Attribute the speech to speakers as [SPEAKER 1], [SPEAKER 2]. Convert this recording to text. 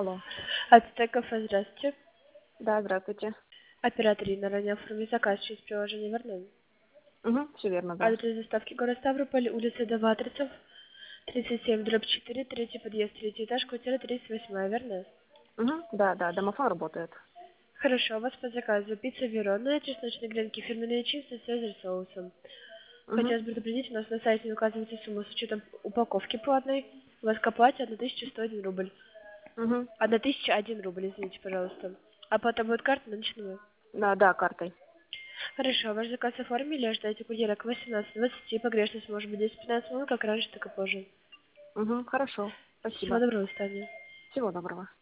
[SPEAKER 1] Алло.
[SPEAKER 2] Ацтекафе, здравствуйте.
[SPEAKER 1] Да, здравствуйте.
[SPEAKER 2] Оператор Инна, ранее оформить заказ через приложение Вернон.
[SPEAKER 1] Угу, все верно, да.
[SPEAKER 2] Адрес доставки город Ставрополь, улица Доватрицев, 37/4, третий подъезд, третий этаж, квартира 38, верно?
[SPEAKER 1] Угу, да, да, домофон работает.
[SPEAKER 2] Хорошо, у вас по заказу пицца Верона, чесночные гренки, фирменные чипсы с цезарь соусом.
[SPEAKER 1] Угу,
[SPEAKER 2] Хотелось бы предупредить, у нас на сайте не указывается сумма с учетом упаковки платной. У вас к оплате 1101 рубль.
[SPEAKER 1] угу.
[SPEAKER 2] 1001 рубль, извините, пожалуйста. Оплата будет картой наличными?
[SPEAKER 1] Да, да, картой.
[SPEAKER 2] Хорошо, ваш заказ оформили, ожидайте курьера к 18:20, погрешность может быть 10-15 минут, как раньше, так и позже.
[SPEAKER 1] Угу, хорошо.
[SPEAKER 2] Всего
[SPEAKER 1] Спасибо.
[SPEAKER 2] доброго, до свидания.
[SPEAKER 1] Всего доброго.